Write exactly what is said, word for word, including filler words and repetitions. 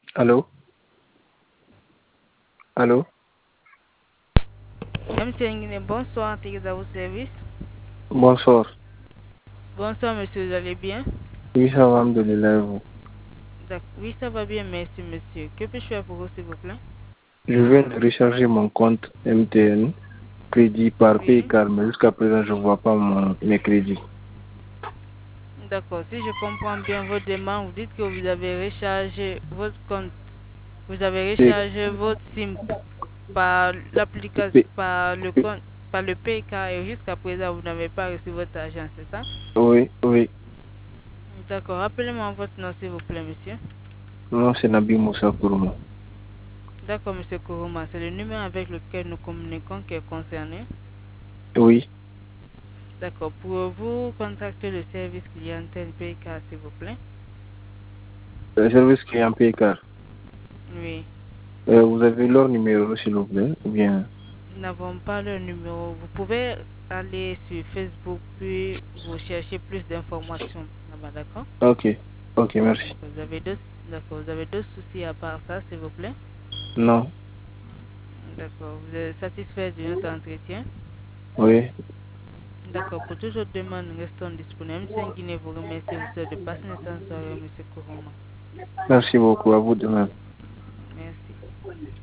Allô? Allô? Monsieur Nguyen, bonsoir, Tigres à vos services. Bonsoir. Bonsoir, monsieur, vous allez bien? Oui, ça va, alhamdoulilah, et vous? D'accord. Oui, ça va bien, merci, monsieur. Que puis-je faire pour vous, s'il vous plaît? Je viens de recharger mon compte M T N, crédit par Oui. PayCard, mais jusqu'à présent, je ne vois pas mon, mes crédits. D'accord. Si je comprends bien votre demande, vous dites que vous avez rechargé votre compte. Vous avez P- rechargé votre SIM par l'application, P- par le P- compte, par le PayCard et jusqu'à présent, vous n'avez pas reçu votre argent, c'est ça? oui, oui. D'accord. Rappelez-moi votre nom, s'il vous plaît, monsieur. Non, c'est Nabi Moussa Kourouma. D'accord, monsieur Kourouma. C'est le numéro avec lequel nous communiquons qui est concerné. Oui. D'accord. Pouvez-vous contacter le service clientèle P K, s'il vous plaît? Le service client PayCard. Oui. Euh, vous avez leur numéro, s'il vous plaît, ou bien? Nous n'avons pas le numéro. Vous pouvez aller sur Facebook puis vous cherchez plus d'informations là-bas, d'accord? Ok. Ok, merci. D'accord. Vous avez deux, d'accord. Vous avez deux soucis à part ça, s'il vous plaît? Non. D'accord. Vous êtes satisfait de notre entretien? Oui. D'accord. Pour toute autre demande, nous restons disponibles. monsieur Nguyen vous remercie. Vous souhaite de passer une excellente soirée, monsieur Kourouma. Merci beaucoup. À vous de même. Merci.